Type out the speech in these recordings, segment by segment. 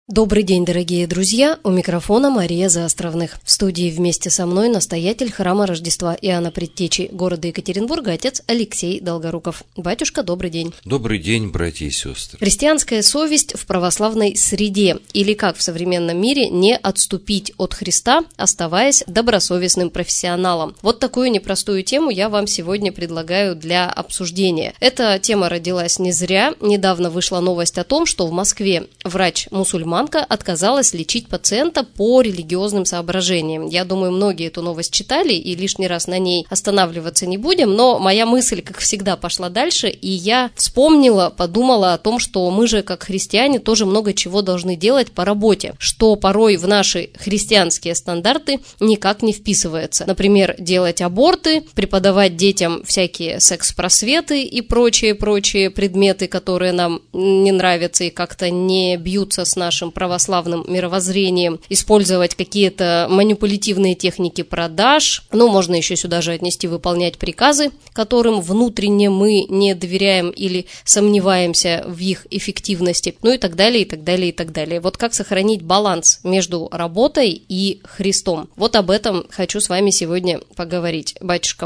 Добрый день, дорогие друзья! У микрофона Мария Заостровных. В студии вместе со мной настоятель храма Рождества Иоанна Предтечи города Екатеринбурга, отец Алексей Долгоруков. Батюшка, добрый день! Добрый день, братья и сестры! Христианская совесть в православной среде, или как в современном мире не отступить от Христа, оставаясь добросовестным профессионалом. Вот такую непростую тему я вам сегодня предлагаю для обсуждения. Эта тема родилась не зря. Недавно вышла новость о том, что в Москве врач-мусульманка отказалась лечить пациента по религиозным соображениям. Я думаю, многие эту новость читали, и лишний раз на ней останавливаться не будем, но моя мысль, как всегда, пошла дальше, и я подумала о том, что мы же, как христиане, тоже много чего должны делать по работе, что порой в наши христианские стандарты никак не вписывается. Например, делать аборты, преподавать детям всякие секс-просветы и прочие предметы, которые нам не нравятся и как-то не бьются с нашим православным мировоззрением, использовать какие-то манипулятивные техники продаж, можно еще сюда же отнести выполнять приказы, которым внутренне мы не доверяем или сомневаемся в их эффективности, и так далее, и так далее, и так далее. Вот как сохранить баланс между работой и Христом? Вот об этом хочу с вами сегодня поговорить. Батюшка,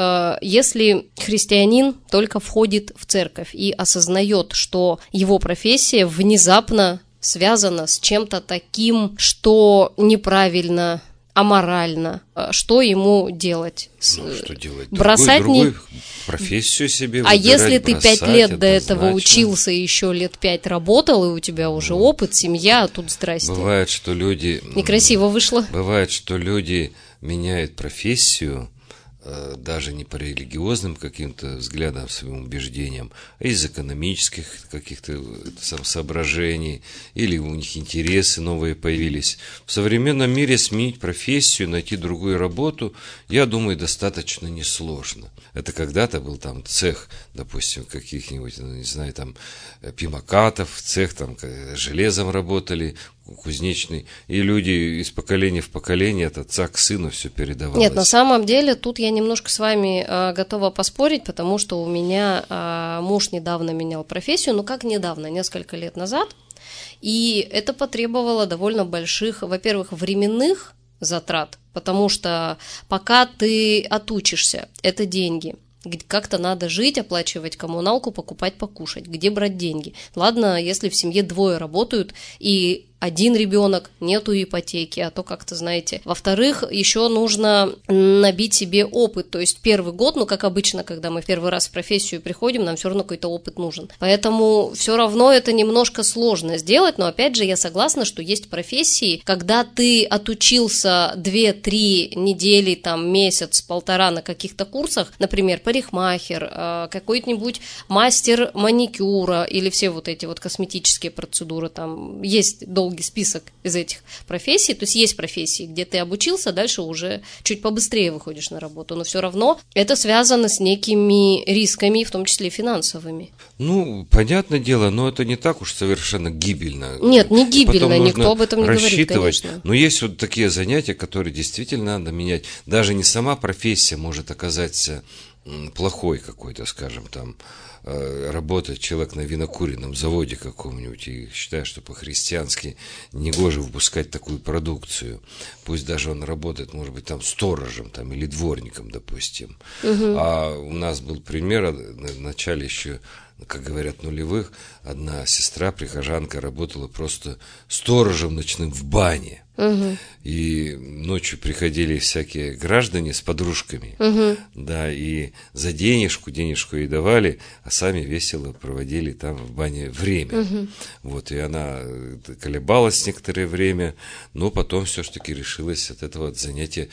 если христианин только входит в церковь и осознает, что его профессия внезапно связано с чем-то таким, что неправильно, аморально. Что ему делать? Что делать? Бросать другую профессию себе выбирать, если ты 5 лет до этого однозначно. Учился, еще лет 5 работал, и у тебя уже опыт, семья, а тут здрасте. Бывает, что люди... Некрасиво вышло. Бывает, что люди меняют профессию, даже не по религиозным каким-то взглядам, своим убеждениям, а из экономических каких-то соображений, или у них интересы новые появились. В современном мире сменить профессию, найти другую работу, я думаю, достаточно несложно. Это когда-то был там цех, допустим, каких-нибудь, пимакатов, цех там железом работали, кузнечный, и люди из поколения в поколение от отца к сыну все передавалось. Нет, на самом деле, тут я немножко с вами готова поспорить, потому что у меня муж недавно менял профессию, как недавно, несколько лет назад, и это потребовало довольно больших, во-первых, временных затрат, потому что пока ты отучишься, это деньги. Как-то надо жить, оплачивать коммуналку, покупать, покушать. Где брать деньги? Ладно, если в семье 2 работают, и один ребенок, нету ипотеки, а то как-то, знаете. Во-вторых, еще нужно набить себе опыт. То есть первый год, как обычно, когда мы в первый раз в профессию приходим, нам все равно какой-то опыт нужен. Поэтому все равно это немножко сложно сделать, но опять же я согласна, что есть профессии, когда ты отучился 2-3 недели, месяц, полтора на каких-то курсах, например, парикмахер, какой-нибудь мастер маникюра или все эти косметические процедуры, есть долгий список из этих профессий, то есть профессии, где ты обучился, дальше уже чуть побыстрее выходишь на работу, но все равно это связано с некими рисками, в том числе финансовыми. Понятное дело, но это не так уж совершенно гибельно. Нет, не гибельно, никто об этом не говорит, конечно. Но есть такие занятия, которые действительно надо менять. Даже не сама профессия может оказаться плохой какой-то, скажем, работает человек на винокуренном заводе каком-нибудь и считает, что по-христиански негоже выпускать такую продукцию. Пусть даже он работает, может быть, сторожем или дворником, допустим. Угу. А у нас был пример в начале еще, как говорят, нулевых, одна сестра, прихожанка, работала просто сторожем ночным в бане. Угу. И ночью приходили всякие граждане с подружками, и за денежку ей давали, а сами весело проводили там в бане время. И она колебалась некоторое время, но потом все-таки решилась от этого занятия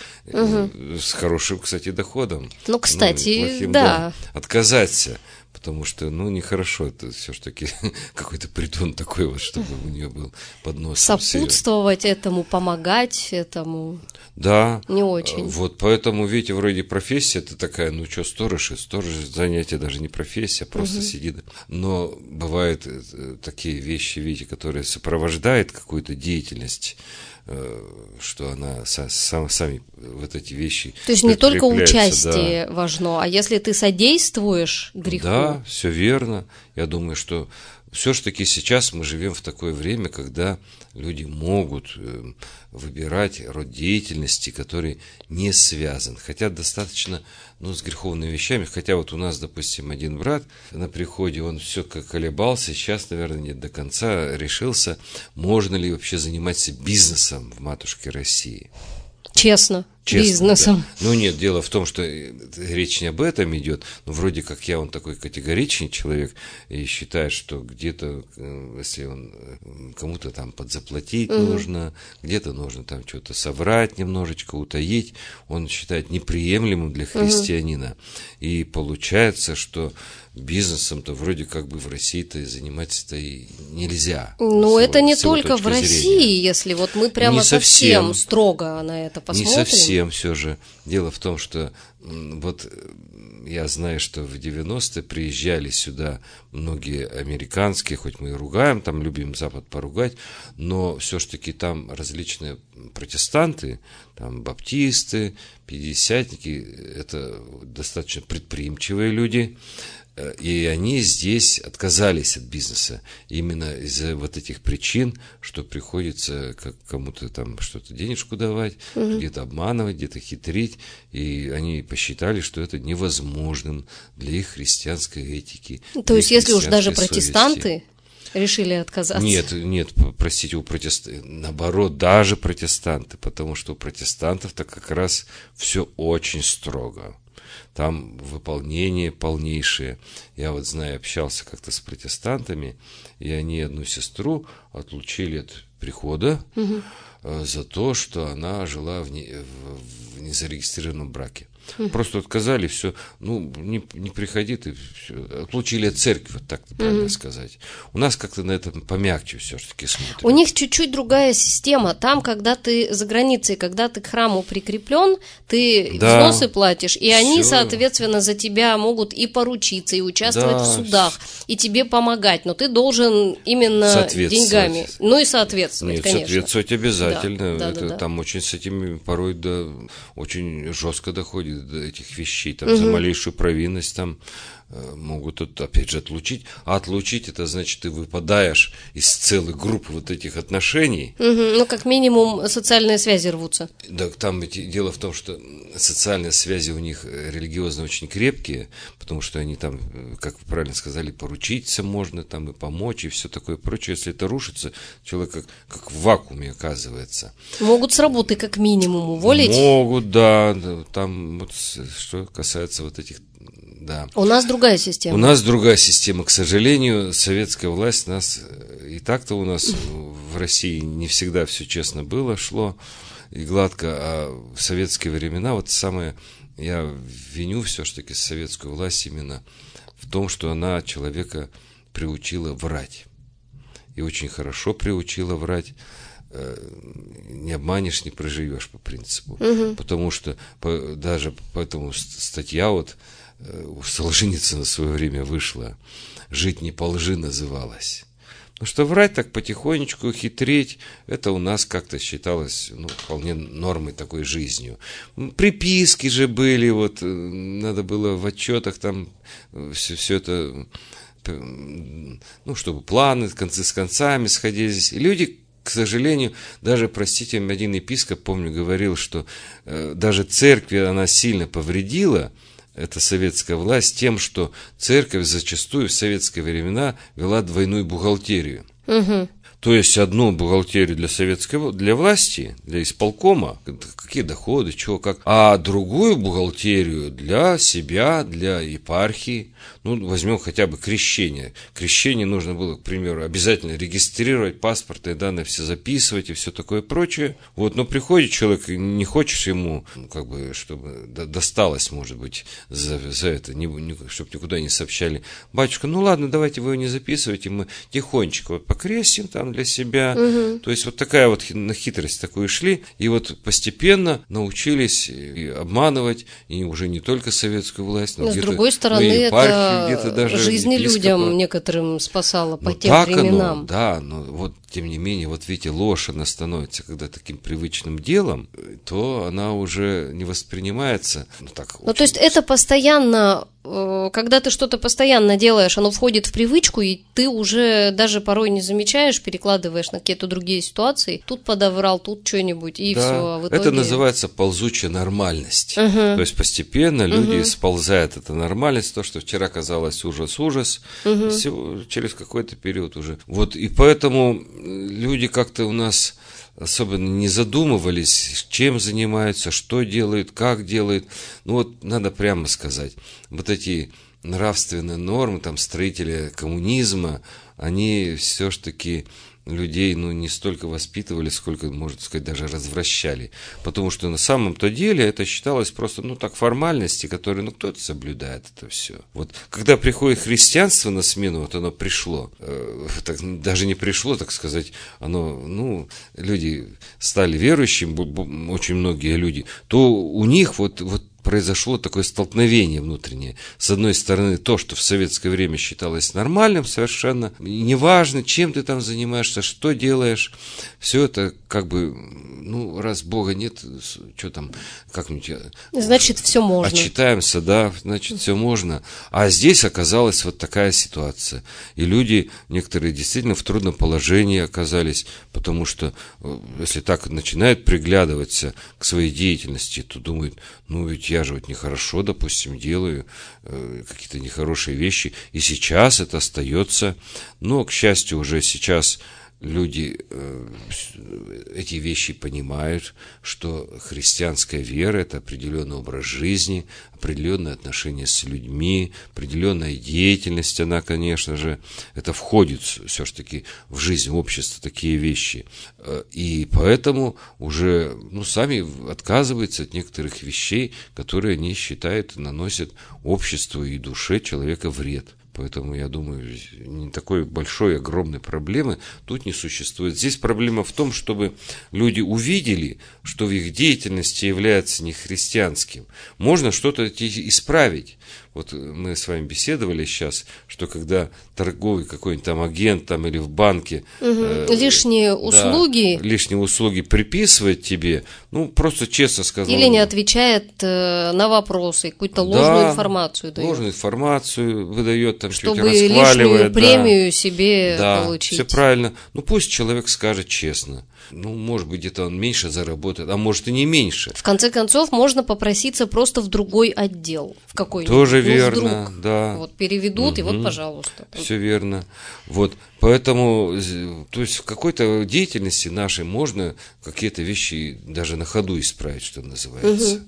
с хорошим, кстати, доходом. Кстати, да. Отказаться. Потому что, нехорошо, это все-таки какой-то притон такой чтобы у нее был под носом. Сопутствовать этому, помогать этому. Да. Не очень. Поэтому, видите, вроде профессия, это такая, сторож занятие даже не профессия, просто сидит. Но бывают такие вещи, видите, которые сопровождают какую-то деятельность, что она сами эти вещи. То есть не только участие важно, а если ты содействуешь греху. Да, все верно. Я думаю, что все-таки сейчас мы живем в такое время, когда люди могут выбирать род деятельности, который не связан. Хотя достаточно, с греховными вещами. Хотя вот у нас, допустим, один брат на приходе, он все как колебался, сейчас, наверное, не до конца решился, можно ли вообще заниматься бизнесом в матушке России. Честно, бизнесом. Да. Нет, дело в том, что речь не об этом идет, но вроде как он такой категоричный человек и считает, что где-то, если он кому-то там подзаплатить нужно, где-то нужно там что-то соврать немножечко, утаить, он считает неприемлемым для христианина. И получается, что бизнесом-то вроде как бы в России-то заниматься-то и нельзя. Это не только в России, если вот мы прямо совсем строго на это посмотрим. Не совсем все же. Дело в том, что вот я знаю, что в 90-е приезжали сюда многие американские, хоть мы и ругаем, там любим Запад поругать, но все-таки там различные протестанты, там баптисты, пятидесятники, это достаточно предприимчивые люди, и они здесь отказались от бизнеса именно из-за вот этих причин, что приходится кому-то там что-то денежку давать, где-то обманывать, где-то хитрить, и они посчитали, что это невозможным для их христианской этики. То есть, если уж даже протестанты решили отказаться? Нет, простите, наоборот, даже протестанты, потому что у протестантов-то как раз все очень строго. Там выполнение полнейшее. Я вот знаю, общался как-то с протестантами, и они одну сестру отлучили от прихода за то, что она жила в незарегистрированном браке. Просто отказали, все, не приходи, ты все, отлучили от церкви, вот так правильно сказать. У нас как-то на этом помягче все-таки смотрят. У них чуть-чуть другая система. Там, когда ты за границей, когда ты к храму прикреплен, ты взносы платишь, и они, соответственно, за тебя могут и поручиться, и участвовать в судах, и тебе помогать, но ты должен именно деньгами. И соответствовать, конечно. Соответствовать обязательно. Там очень с этими порой очень жестко доходит до этих вещей, там за малейшую провинность там могут, опять же, отлучить. А отлучить, это значит, ты выпадаешь из целой группы вот этих отношений. Как минимум, социальные связи рвутся. Да, там дело в том, что социальные связи у них религиозно очень крепкие, потому что они там, как вы правильно сказали, поручиться можно, там и помочь, и все такое прочее. Если это рушится, человек как в вакууме оказывается. Могут с работы, как минимум, уволить? Могут, да. Там, вот, что касается вот этих. Да. У нас другая система. У нас другая система. К сожалению, советская власть нас... И так-то у нас в России не всегда все честно было, шло и гладко. А в советские времена я виню все-таки советскую власть именно в том, что она человека приучила врать. И очень хорошо приучила врать. Не обманешь, не проживешь по принципу. Потому что даже поэтому статья у Солженицына в свое время вышла, «Жить не по лжи» называлась. Потому что врать так потихонечку, хитрить, это у нас как-то считалось вполне нормой такой жизнью. Приписки же были, надо было в отчетах там все это, чтобы планы концы с концами сходились. И люди, к сожалению, даже, простите, один епископ, помню, говорил, что даже церкви она сильно повредила, эта советская власть, тем, что церковь зачастую в советские времена вела двойную бухгалтерию. То есть одну бухгалтерию для власти, для исполкома, какие доходы, чего, как, а другую бухгалтерию для себя, для епархии. Возьмем хотя бы крещение. Крещение нужно было, к примеру, обязательно регистрировать, паспортные данные все записывать и все такое прочее. Но приходит человек, и не хочешь ему, чтобы досталось, может быть, за это, чтобы никуда не сообщали. Батюшка, ладно, давайте вы его не записывайте, мы тихонечко покрестим там для себя. То есть такая на хитрость такую шли, и постепенно научились и обманывать, и уже не только советскую власть, но с другой стороны, это где-то даже жизни епископа. Людям некоторым спасало по тем временам. Но тем не менее, вот видите, ложь, она становится, когда таким привычным делом, то она уже не воспринимается. То есть это постоянно, когда ты что-то постоянно делаешь, оно входит в привычку, и ты уже даже порой не замечаешь, перекладываешь на какие-то другие ситуации. Тут подоврал, тут что-нибудь, и все. В итоге... Это называется ползучая нормальность. То есть постепенно люди сползают эта нормальность, то, что вчера казалось ужас-ужас, через какой-то период уже. Вот, и поэтому люди как-то у нас особенно не задумывались, чем занимаются, что делают, как делают. Ну вот надо прямо сказать, вот эти нравственные нормы, там, строители коммунизма, они все-таки людей, не столько воспитывали, сколько, можно сказать, даже развращали. Потому что на самом-то деле это считалось просто, формальности, которые, кто-то соблюдает это все. Вот, когда приходит христианство на смену, вот оно пришло, даже не пришло, так сказать, оно, люди стали верующими, очень многие люди, то у них вот произошло такое столкновение внутреннее. С одной стороны, то, что в советское время считалось нормальным совершенно, неважно, чем ты там занимаешься, что делаешь, все это раз Бога нет, что там, как-нибудь... Значит, все можно. Отчитаемся, да, значит, все можно. А здесь оказалась вот такая ситуация. И люди, некоторые действительно в трудном положении оказались, потому что, если так начинают приглядываться к своей деятельности, то думают, ведь я же нехорошо, допустим, делаю какие-то нехорошие вещи, и сейчас это остается. Но, к счастью, уже сейчас люди эти вещи понимают, что христианская вера – это определенный образ жизни, определенное отношение с людьми, определенная деятельность, она, конечно же, это входит все-таки в жизнь общества, такие вещи. И поэтому уже сами отказываются от некоторых вещей, которые они считают наносят обществу и душе человека вред. Поэтому, я думаю, не такой большой, огромной проблемы тут не существует. Здесь проблема в том, чтобы люди увидели, что в их деятельности является нехристианским. Можно что-то исправить. Вот мы с вами беседовали сейчас, что когда торговый какой-нибудь там агент там, или в банке лишние услуги приписывает тебе, просто честно сказал. Или не отвечает на вопросы, какую-то ложную информацию дает. Ложную информацию выдает, там чтобы чуть расхваливает. Лишнюю премию себе получить. Все правильно. Пусть человек скажет честно. Может быть, где-то он меньше заработает, а может и не меньше. В конце концов, можно попроситься просто в другой отдел, в какой-нибудь. Тоже верно, вдруг, да. Переведут, и пожалуйста. Все верно. Поэтому, то есть в какой-то деятельности нашей можно какие-то вещи даже на ходу исправить, что называется.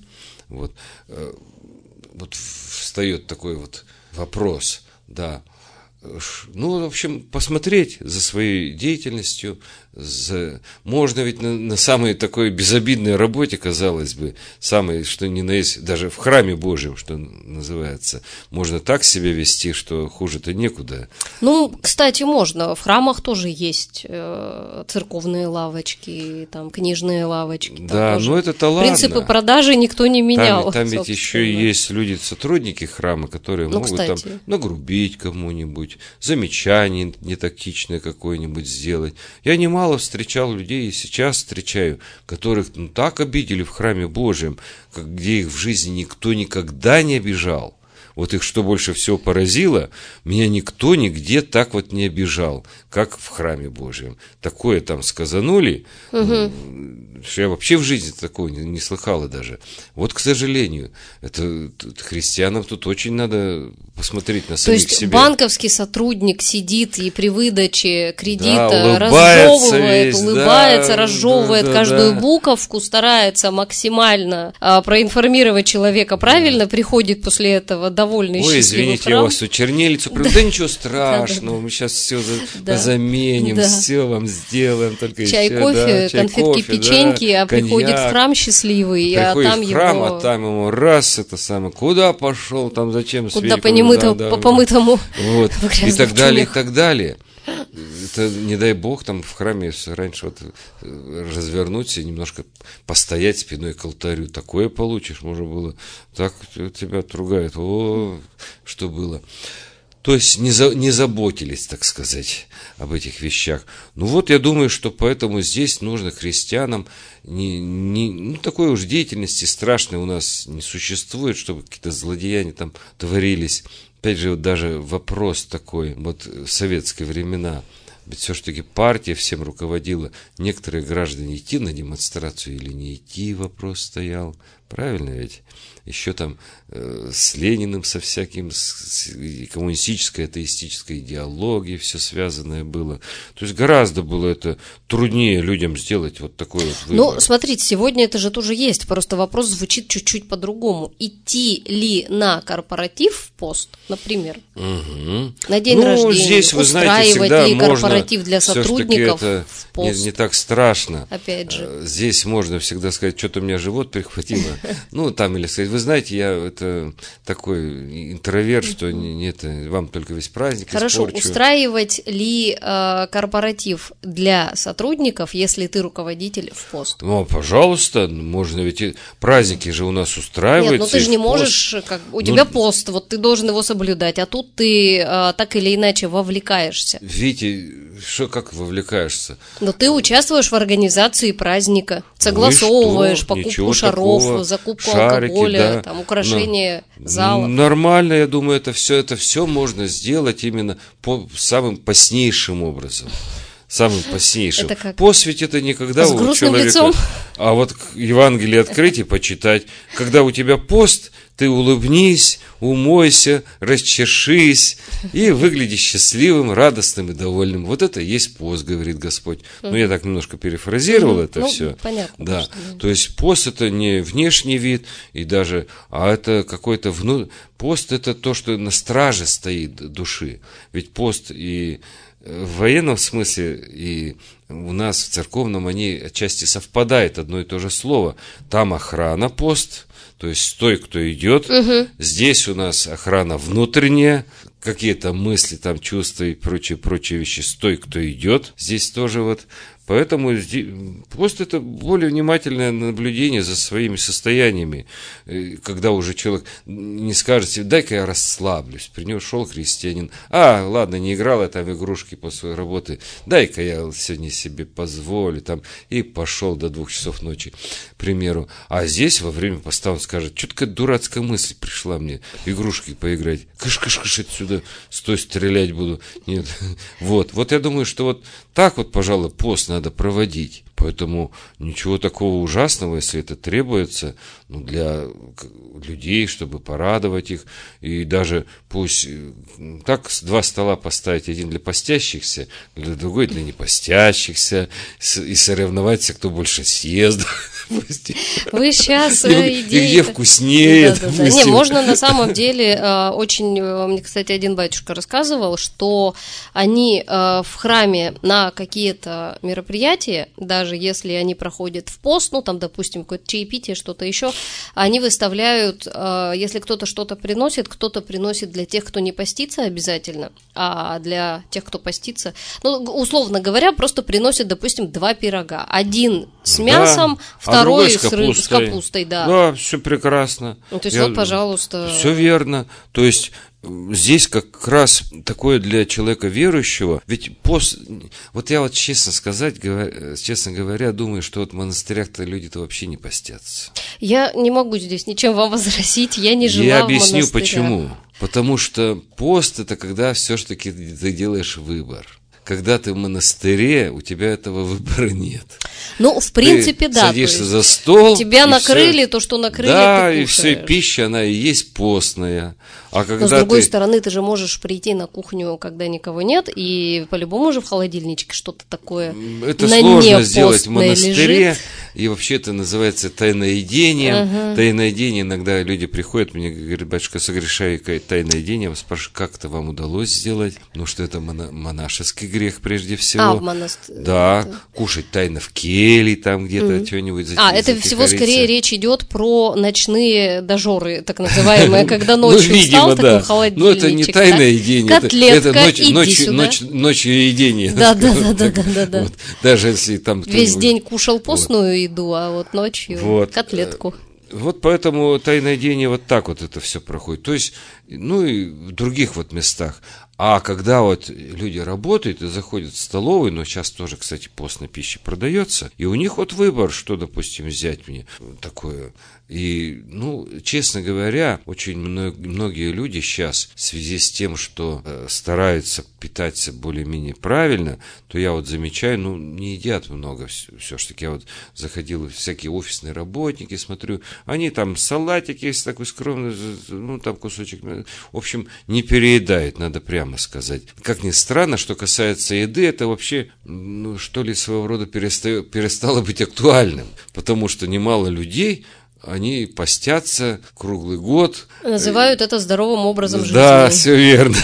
Встает такой вопрос, да. В общем, посмотреть за своей деятельностью, можно ведь на самой такой безобидной работе, казалось бы, самой, что ни на есть, даже в храме Божьем, что называется, можно так себя вести, что хуже-то некуда. Кстати, можно. В храмах тоже есть церковные лавочки, там книжные лавочки. Да, это-то ладно. Принципы продажи никто не менял. Там ведь еще есть люди, сотрудники храма, которые могут там нагрубить кому-нибудь, замечание нетактичное какое-нибудь сделать. Я немало встречал людей, и сейчас встречаю, которых так обидели в храме Божьем, где их в жизни никто никогда не обижал. Их что больше всего поразило, меня никто нигде так не обижал, как в храме Божьем. Такое там сказанули, что я вообще в жизни такого не слыхала даже. К сожалению, это христианам тут очень надо посмотреть на самих себя. То есть банковский сотрудник сидит и при выдаче кредита улыбается, разжевывает каждую буковку, старается максимально проинформировать человека правильно, приходит после этого довольный, счастливый извините, я вас чернильницу, да ничего страшного, мы сейчас все заменим, все вам сделаем, только чай, кофе, конфетки, печеньки, а приходит в храм счастливый, приходит в храм, а там ему раз, куда пошел, там зачем куда по помытому и так далее, и так далее. Это, не дай бог, там в храме раньше развернуться и немножко постоять спиной к алтарю. Такое получишь, можно было. Так тебя отругают. Что было. То есть не заботились, так сказать, об этих вещах. Ну вот я думаю, что поэтому здесь нужно христианам такой уж деятельности страшной у нас не существует, чтобы какие-то злодеяния там творились. Опять же, вот даже вопрос такой, вот в советские времена, ведь все-таки партия всем руководила. Некоторые граждане идти на демонстрацию или не идти, вопрос стоял. Правильно ведь? Еще там с Лениным, со всяким, с коммунистической, атеистической идеологией все связанное было. То есть гораздо было это труднее людям сделать вот такой вот выбор. Ну, смотрите, сегодня это же тоже есть, просто вопрос звучит чуть-чуть по-другому. Идти ли на корпоратив в пост, например, на день рождения, здесь, вы знаете, устраивать ли корпоратив для сотрудников это в пост? Не так страшно. Опять же. Здесь можно всегда сказать, что-то у меня живот перехватило. Ну, там, или сказать, вы знаете, я это такой интроверт, что вам только весь праздник Хорошо, испорчу. устраивать ли корпоратив для сотрудников, если ты руководитель в пост? Ну, пожалуйста, можно ведь праздники же у нас устраиваются. Нет, ну ты же не можешь, у тебя пост, вот ты должен его соблюдать, а тут ты так или иначе вовлекаешься. Видите, как вовлекаешься? Но ты участвуешь в организации праздника, согласовываешь покупку шаров, закупку шарики, алкоголя, там, украшение зала. Нормально, я думаю, это все можно сделать именно по самым постнейшим образом. Самым постнейшим. Пост ведь это никогда у человека, лицом. А вот Евангелие открыть и почитать. Когда у тебя пост, ты улыбнись, умойся, расчешись и выгляди счастливым, радостным и довольным. Вот это и есть пост, говорит Господь. Ну, я так немножко перефразировал это все. Понятно. Да. То есть пост это не внешний вид, и даже, а это какой-то пост это то, что на страже стоит души. Ведь пост и в военном смысле и у нас в церковном они отчасти совпадают, одно и то же слово. Там охрана, пост, то есть стой, кто идет. Здесь у нас охрана внутренняя, какие-то мысли, там чувства и прочие вещи. Стой, кто идет. Здесь тоже вот. Поэтому пост это более внимательное наблюдение за своими состояниями, когда уже человек не скажет себе, дай-ка я расслаблюсь. При нем шел христианин, ладно, не играл я там игрушки после работы, дай-ка я сегодня себе позволю, там, и пошел до 2 часов ночи, к примеру. А здесь во время поста он скажет, что-то какая дурацкая мысль пришла мне, игрушки поиграть, кыш-кыш-кыш отсюда, стой, стрелять буду. Нет. Вот я думаю, что вот так вот, пожалуй, пост надо проводить. Поэтому ничего такого ужасного, если это требуется, для людей, чтобы порадовать их. И даже пусть так 2 стола поставить, один для постящихся, другой для непостящихся, и соревноваться, кто больше съест. Вы сейчас и где вкуснее. Да. Не, можно на самом деле, мне, кстати, один батюшка рассказывал, что они в храме на какие-то мероприятия, даже если они проходят в пост, там, допустим, какое-то чаепитие, что-то еще, они выставляют, если кто-то что-то приносит, кто-то приносит для тех, кто не постится обязательно, а для тех, кто постится, условно говоря, просто приносят, допустим, 2 пирога. Один с мясом, второй с капустой, да. Да, все прекрасно. То есть, пожалуйста. Все верно. То есть, здесь как раз такое для человека верующего, ведь пост, вот я честно говоря, думаю, что вот в монастырях-то люди-то вообще не постятся. Я не могу здесь ничем вам возразить, я не жила в монастырях. Я объясню почему. Потому что пост это когда все-таки ты делаешь выбор. Когда ты в монастыре, у тебя этого выбора нет. В принципе, да. Ты садишься за стол. Тебя накрыли, то, что накрыли, да, ты и все, пища, она и есть постная. А когда но с другой стороны, ты же можешь прийти на кухню, когда никого нет, и по-любому же в холодильничке что-то такое это сложно сделать в монастыре. Лежит. И вообще это называется тайноедением. Тайноедение, иногда люди приходят, мне говорят, батюшка, согрешаю тайноедением. Я спрашиваю, как это вам удалось сделать? Что это монашеский грех прежде всего. В монастыре. Да, кушать тайно в келье, там где-то что-нибудь. Это всего скорее речь идет про ночные дожоры, так называемые, когда ночью встал, такой холодильничек. Но это не тайное едение. Котлетка, иди сюда. Ночью едение. Да. Даже если там... Весь день кушал постную еду, а вот ночью котлетку. Вот поэтому тайное едение вот так вот это все проходит. То есть, и в других вот местах. А когда вот люди работают и заходят в столовую, но сейчас тоже, кстати, постная пища продается, и у них вот выбор, что, допустим, взять мне такое. И, честно говоря, очень многие люди сейчас в связи с тем, что стараются питаться более-менее правильно, то я вот замечаю, не едят много все-таки. Я вот заходил, всякие офисные работники, смотрю, они там салатик есть такой скромный, там кусочек, в общем, не переедают, надо прямо сказать. Как ни странно, что касается еды, это вообще, что ли, своего рода перестало быть актуальным, потому что немало людей, они постятся круглый год. Называют это здоровым образом жизни. Да, все верно.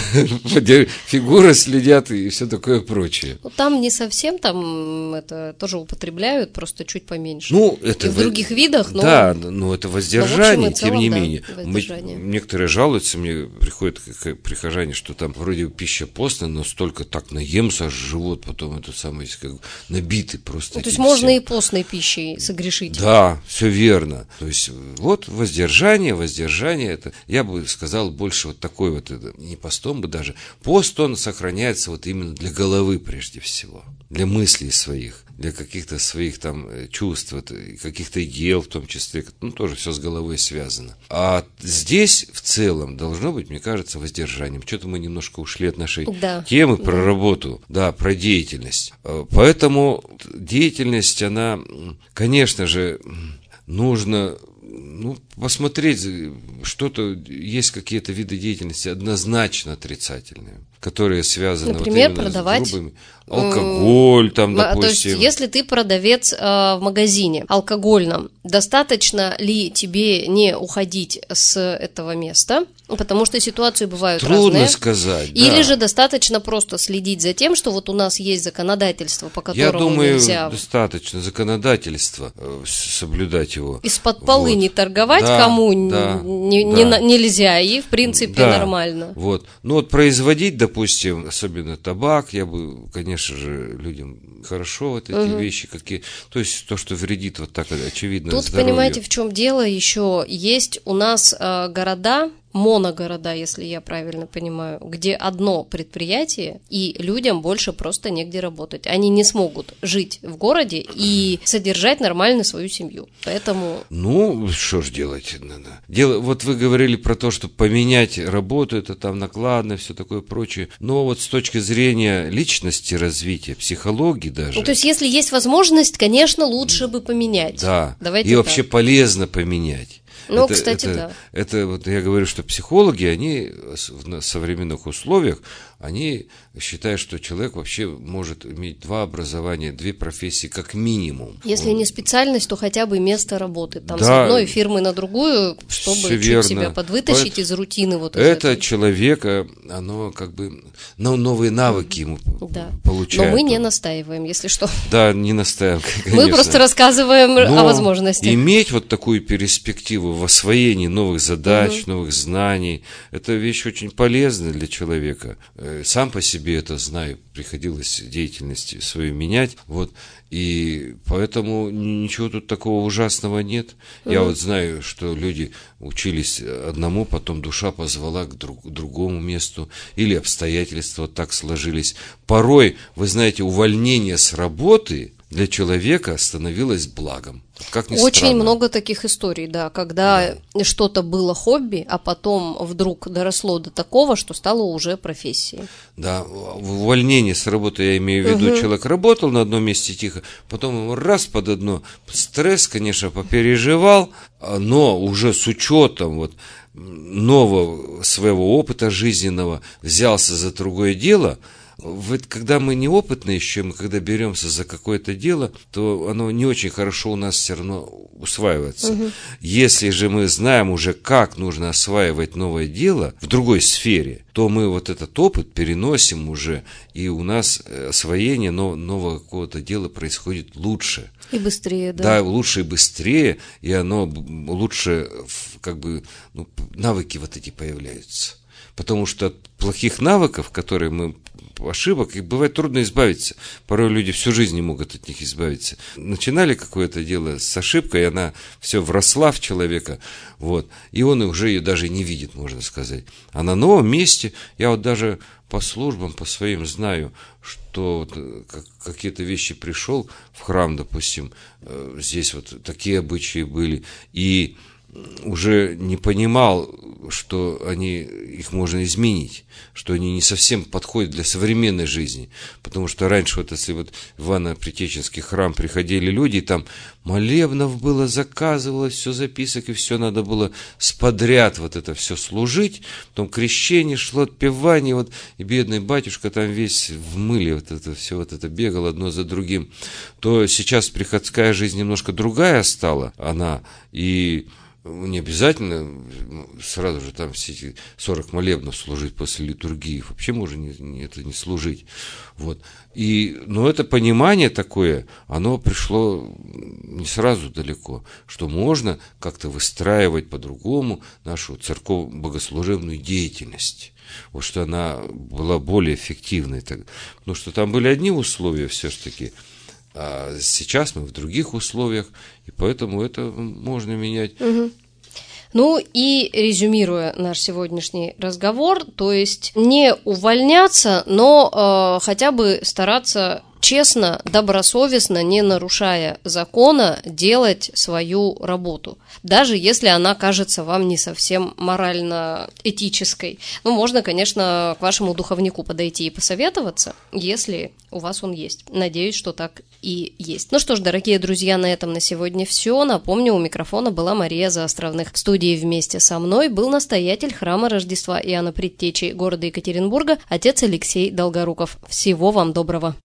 Фигуры следят и все такое прочее. Там не совсем, там это тоже употребляют, просто чуть поменьше. Это и в других видах, но... Да, это воздержание, в целом, тем не менее. Воздержание. Некоторые жалуются, мне приходят прихожане, что там вроде пища постная, но столько так наемся, аж живот потом как набитый просто. То есть можно и постной пищей согрешить. Да, все верно. То есть вот воздержание, это, я бы сказал, больше вот такой вот, не постом бы даже, пост он сохраняется вот именно для головы прежде всего, для мыслей своих, для каких-то своих там чувств, каких-то дел в том числе, тоже все с головой связано. А здесь в целом должно быть, мне кажется, воздержанием. Что-то мы немножко ушли от нашей темы про работу, про деятельность. Поэтому деятельность, она, конечно же, нужно посмотреть, что-то, есть какие-то виды деятельности однозначно отрицательные, которые связаны, например, продавать с грубыми. Алкоголь, там, допустим. То есть, если ты продавец в магазине алкогольном, достаточно ли тебе не уходить с этого места? Потому что ситуации бывают разные. Трудно сказать, Или же достаточно просто следить за тем, что вот у нас есть законодательство, по которому я думаю, нельзя... достаточно законодательства, соблюдать его. Из-под полы не торговать кому нельзя, и в принципе нормально. Вот. Производить, допустим, особенно табак, я бы, конечно же, людям хорошо вот эти вещи, какие, то есть то, что вредит вот так очевидно Тут, здоровью. понимаете, в чем дело еще? Есть у нас города, моногорода, если я правильно понимаю, где одно предприятие, и людям больше просто негде работать. Они не смогут жить в городе и содержать нормально свою семью. Поэтому... что ж делать? Вот вы говорили про то, что поменять работу, это там накладно, все такое прочее. Но вот с точки зрения личности, развития, психологии даже... то есть, если есть возможность, конечно, лучше бы поменять. Да, давайте и вообще полезно поменять. Кстати, да. Это вот я говорю, что психологи, они в современных условиях, они считают, что человек вообще может иметь 2 образования, 2 профессии как минимум. Если не специальность, то хотя бы место работы. Там с одной фирмы на другую, чтобы чуть себя подвытащить из рутины. Это человека, оно как бы новые навыки ему получает. Но мы не настаиваем, если что. Да, не настаиваем, конечно. Мы просто рассказываем о возможностях. Иметь вот такую перспективу в освоении новых задач, новых знаний, это вещь очень полезная для человека. Сам по себе это знаю, приходилось деятельность свою менять, и поэтому ничего тут такого ужасного нет. Я вот знаю, что люди учились одному, потом душа позвала к другому месту, или обстоятельства так сложились. Порой, вы знаете, увольнение с работы для человека становилось благом. Как ни Очень странно. много таких историй, когда что-то было хобби, а потом вдруг доросло до такого, что стало уже профессией. Да, увольнение с работы, я имею в виду, человек работал на одном месте тихо, потом ему раз под одно, стресс, конечно, попереживал, но уже с учетом нового своего опыта жизненного взялся за другое дело. Когда мы неопытны еще, мы когда беремся за какое-то дело, то оно не очень хорошо у нас все равно усваивается. Если же мы знаем уже, как нужно осваивать новое дело в другой сфере, то мы этот опыт переносим уже, и у нас освоение нового какого-то дела происходит лучше. И быстрее, да. Да, лучше и быстрее, и оно лучше, навыки эти появляются. Потому что от плохих навыков, ошибок, их бывает трудно избавиться. Порой люди всю жизнь не могут от них избавиться. Начинали какое-то дело с ошибкой, и она все вросла в человека, и он уже ее даже не видит, можно сказать. А на новом месте, я даже по службам, по своим знаю, что какие-то вещи пришел в храм, допустим, здесь вот такие обычаи были, и уже не понимал, что их можно изменить, что они не совсем подходят для современной жизни. Потому что раньше, вот если вот в Ивано-Притеченский храм приходили люди, и там молебнов было, заказывалось, все записок, и все надо было сподряд вот это все служить. Потом крещение шло, отпевание, вот, и бедный батюшка там весь в мыле вот это все вот это бегал одно за другим. То сейчас приходская жизнь немножко другая стала, она, и не обязательно сразу же там все эти 40 молебнов служить после литургии. Вообще можно это не служить. Вот. Но это понимание такое, оно пришло не сразу далеко, что можно как-то выстраивать по-другому нашу церковно-богослужебную деятельность. Вот что она была более эффективной. Потому что там были одни условия все-таки, а сейчас мы в других условиях, и поэтому это можно менять. Угу. Ну и резюмируя наш сегодняшний разговор, то есть не увольняться, но хотя бы стараться честно, добросовестно, не нарушая закона, делать свою работу. Даже если она кажется вам не совсем морально-этической. Ну, можно, конечно, к вашему духовнику подойти и посоветоваться, если у вас он есть. Надеюсь, что так и есть. Ну что ж, дорогие друзья, на этом на сегодня все. Напомню, у микрофона была Мария Заостровных. В студии вместе со мной был настоятель храма Рождества Иоанна Предтечи города Екатеринбурга, отец Алексей Долгоруков. Всего вам доброго.